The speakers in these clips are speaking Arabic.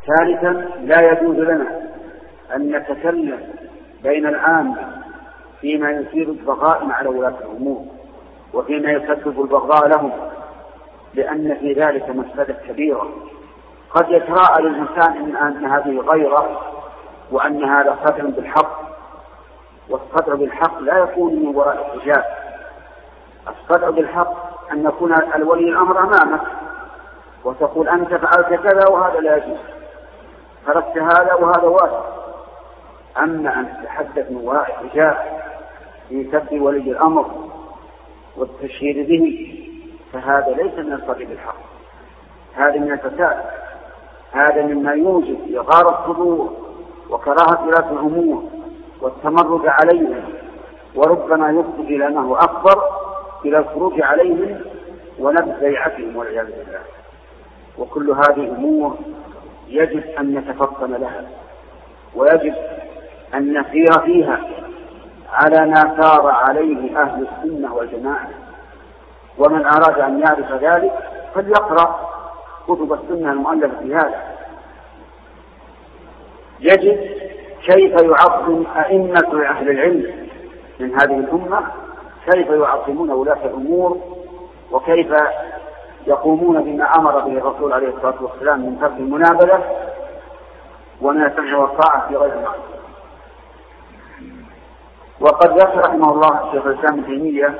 ثالثا، لا يجوز لنا أن نتكلم بين العامة فيما يثير الضغائن على ولاة الأمور وفيما يسبب البغضاء لهم، لأن في ذلك مفسدة كبيرة. قد يتراءى للإنسان أن هذه غيرة وأن هذا قطع بالحق، والقطع بالحق لا يكون من وراء الحجاب. القطع بالحق أن يكون الولي الأمر أمامك وتقول أنت فعلت كذا وهذا لا يجوز، تركت هذا وهذا واجب. أما أن تتحدث من وراء الحجاب في سب ولي الأمر والتشهير به فهذا ليس من القطع بالحق، هذا من الفساد، هذا مما يوجب إغار الصدور وكراهة ولاة الأمور والتمرد عليهم، وربما يفضي إلى أنه أكبر إلى الخروج عليهم ونبذ بيعتهم والعياذ بالله. وكل هذه أمور يجب أن نتفطن لها، ويجب أن نسير فيها على ما سار عليه أهل السنة والجماعة. ومن أراد أن يعرف ذلك فليقرأ كتب السنة المؤلفة في هذا. يجب كيف يعظم أئمة أهل العلم من هذه الأمة، كيف يعظمون ولاة الأمور، وكيف يقومون بما أمر به الرسول عليه الصلاة والسلام من ترك المنابذة ومن السمع والطاعة في غير المعصية. وقد ذكر رحمه الله الشيخ الإسلام ابن تيمية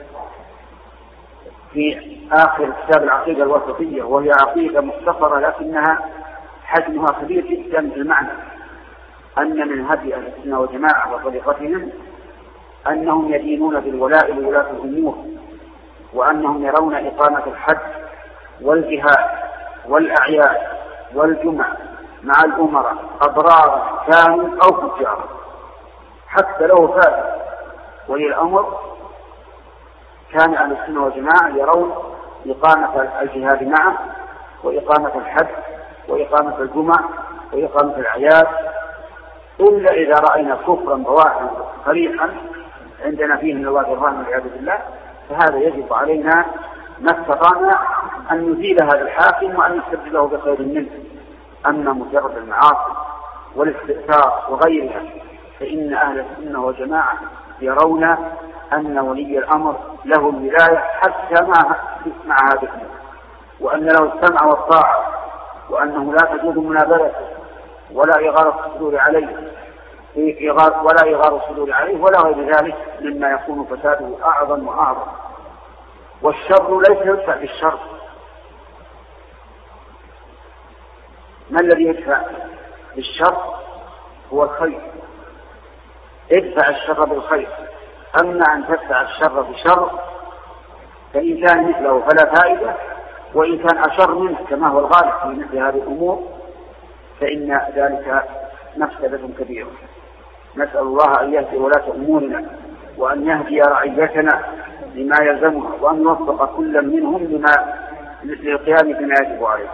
في آخر كتاب العقيدة الوسطية، وهي عقيدة مختصرة لكنها حجمها كبير جدا بالمعنى، أن من هدي أهل السنة والجماعة وطريقتهم أنهم يدينون بالولاء لولاة الأمور، وأنهم يرون إقامة الحج والجهاد والأعياد والجمع مع الأمراء أضرارا كانوا أو فجارا، حتى لو فات ولي الأمر كان أهل السنة والجماعة يرون إقامة الجهاد معه وإقامة الحج وإقامة الجمع وإقامة الأعياد، إلا إذا رأينا كفرا بواحا صريحا عندنا فيه من الله برهان والعياذ بالله، فهذا يجب علينا ما استطعنا أن نزيل هذا الحاكم وأن نستبدله بخير منه. أما مجرد المعاصي والاستئثار وغيرها فإن أهل السنة والجماعة يرون أن ولي الأمر له الولاية حتى مع هذه الأمور، وأن له السمع والطاعة، وأنه لا تجوز منابذته ولا إغارة الصدور عليه ولا غير ذلك مما يكون فساده أعظم وأعظم. والشر ليس يدفع بالشر. ما الذي يدفع بالشر؟ هو الخير. ادفع الشر بالخير. أما أن تدفع الشر بشر فإن كان مثله فلا فائدة، وإن كان أشر منه كما هو الغالب في مثل هذه الأمور فإن ذلك مفسدة كبيرة. نسأل الله أن يهدي ولاة أمورنا وأن يهدي رعيتنا لما يلزمها، وأن يوفق كل منهم للقيام بما يجب عليه.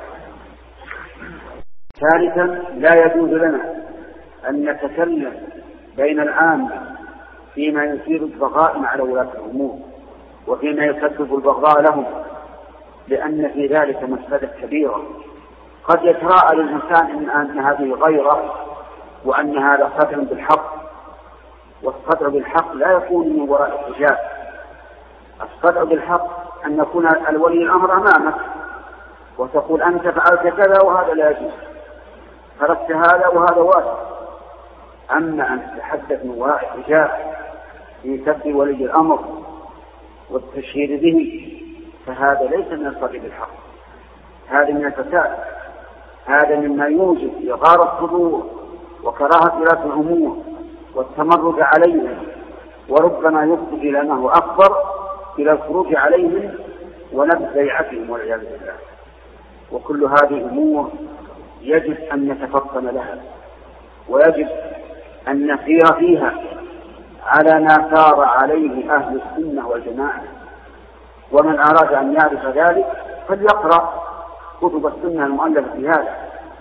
ثالثا، لا يجوز لنا أن نتكلم بين العامة فيما يثير الضغائن على ولاة الأمور وفيما يسبب البغضاء لهم، لأن في ذلك مفسدة كبيرة. قد يتراءى للإنسان أن هذه غيرة وأن هذا قطع بالحق، والقطع بالحق لا يكون من وراء الحجاب. القطع بالحق أن يكون الولي الأمر أمامك وتقول أنت فعلت كذا وهذا لا يجوز، تركت هذا وهذا واجب. أما أن تتحدث من وراء الحجاب في سب ولي الأمر والتشهير به فهذا ليس من القطع بالحق، هذا من الفساد، هذا مما يوجب إغار الصدور وكراهة ولاة الأمور والتمرد عليهم، وربما يفضي إلى أنه أكبر إلى الخروج عليهم ونبذ بيعتهم والعياذ بالله. وكل هذه أمور يجب أن نتفطن لها، ويجب أن نسير فيها على ما سار عليه أهل السنة والجماعة. ومن أراد أن يعرف ذلك فليقرأ كتب السنة المؤلفة في هذا.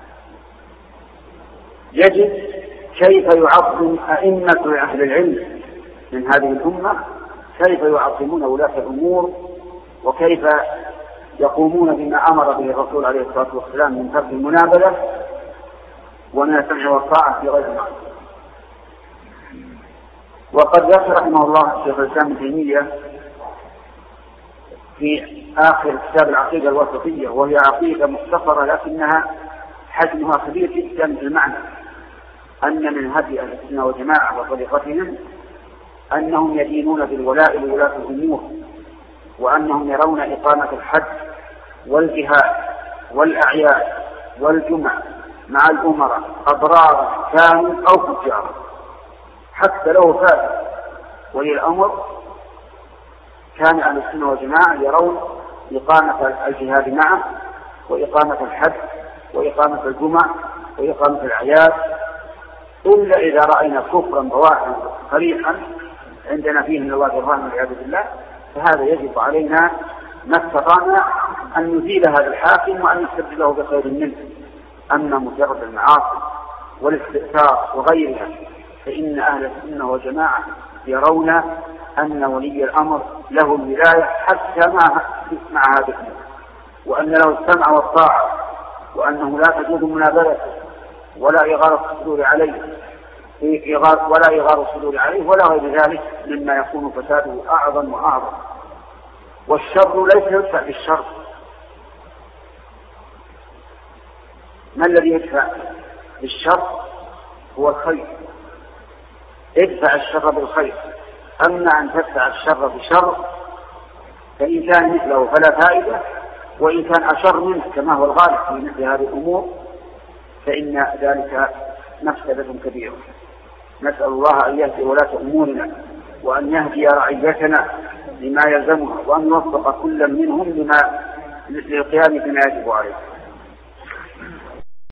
يجب كيف يعظم أئمة أهل العلم من هذه الأمة، كيف يعظمون ولاة الأمور، وكيف يقومون بما أمر به الرسول عليه الصلاة والسلام من ترك المنابذة ومن السمع والطاعة في غير المعصية. وقد ذكر رحمه الله شيخ الإسلام ابن تيمية في آخر كتاب العقيدة الوسطية، وهي عقيدة مختصرة لكنها حجمها كبير جدا في المعنى، أن من هدي أهل السنة والجماعة وطريقتهم أنهم يدينون بالولاء لولاة الأمور، وأنهم يرون إقامة الحج والجهاد والأعياد والجمع مع الأمراء أضرارا كانوا أو فجارا حتى لو فات ولي الأمر، كان أهل السنة والجماعة يرون إقامة الجهاد معه وإقامة الحج وإقامة الجمع وإقامة الأعياد، إلا إذا رأينا كفرا بواحا صريحا عندنا فيه من الله برهان والعياذ بالله، فهذا يجب علينا ما استطعنا أن نزيل هذا الحاكم وأن نستبدله بخير منه. أما مجرد المعاصي والاستئثار وغيرها فإن أهل السنة والجماعة يرون أن ولي الأمر له الولاية حتى مع هذا الأمر، وأن له السمع والطاعة، وأنه لا تجوز منابذته ولا إغارة الصدور عليه ولا غير ذلك مما يكون فساده أعظم وأعظم. والشر ليس يدفع بالشر. ما الذي يدفع بالشر؟ هو الخير. ادفع الشر بالخير. أما أن تدفع الشر بشر فإن كان مثله فلا فائدة، وإن كان أشر منه كما هو الغالب في مثل هذه الأمور فإن ذلك مفسدة كبيرة. نسأل الله أن يهدي ولاة أمورنا، وأن يهدي رعيتنا لما يلزمها، وأن يوفق كل منهم للقيام بما يجب عليه.